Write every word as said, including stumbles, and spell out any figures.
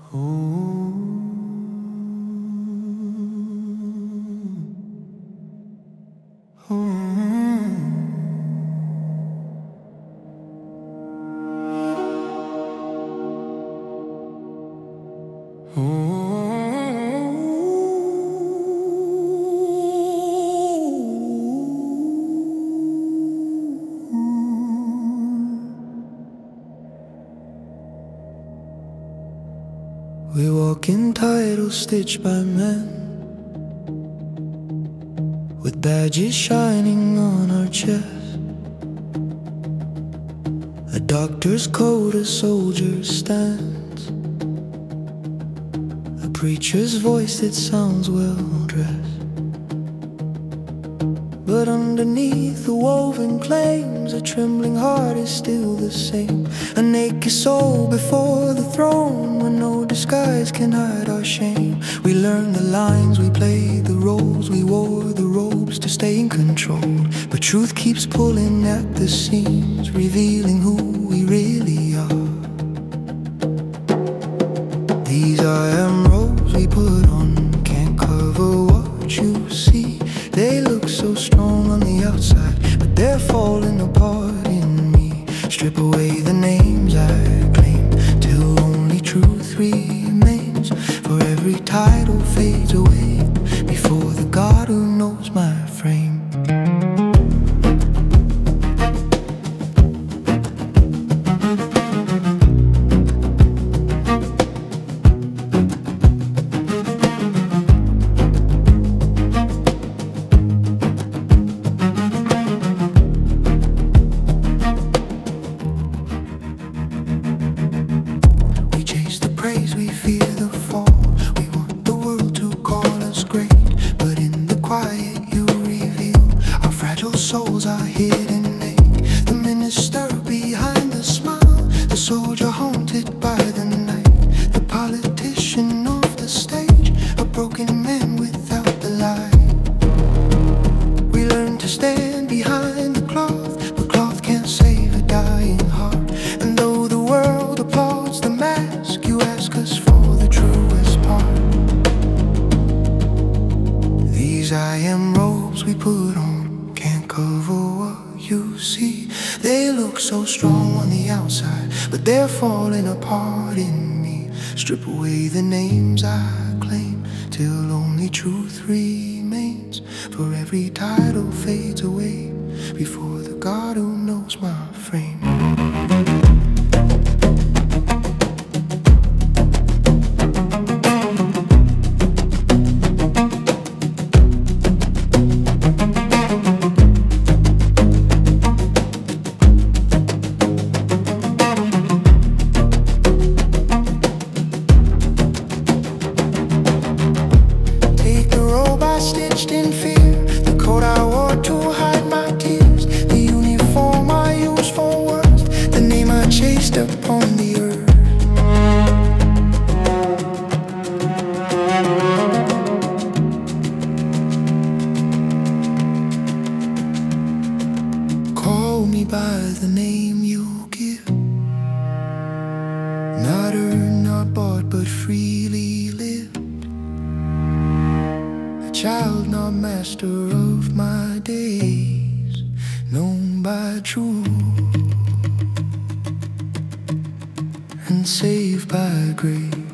Oh, oh, oh. We walk in titles stitched by men, with badges shining on our chest. A doctor's coat, a soldier's stance, a preacher's voice that sounds well dressed. But underneath the woven claims, a trembling heart is still the same. A naked soul before the throne, where no disguise can hide our shame. We learn the lines, we play the roles, we wore the robes to stay in control. But truth keeps pulling at the seams, revealing who we really are. These I am robes we put on can't cover what you see. They look so strong on the outside, but they're falling apart in me. Strip away the names I claim, till only truth remains. For every title fades away before the God who knows my frame. We fear the fall, we want the world to call us great. But in the quiet you reveal our fragile souls are hidden naked. The minister behind the smile, the soldier haunted by the night, the politician off the stage, a broken man without the light. We learn to stand behind the cloth, but cloth can't save a dying heart. And though the world applauds the mask, you ask us for the truest part. These I am robes we put on can't cover what you see. They look so strong on the outside, but they're falling apart in me. Strip away the names I claim, till only truth remains. For every title fades away before the God who knows my frame. Stitched in fear, the coat I wore to hide my tears, the uniform I used for words, the name I chased upon the earth. Call me by the name you give, not earned, not bought, but freely lived. Child, not master of my days, known by truth and saved by grace.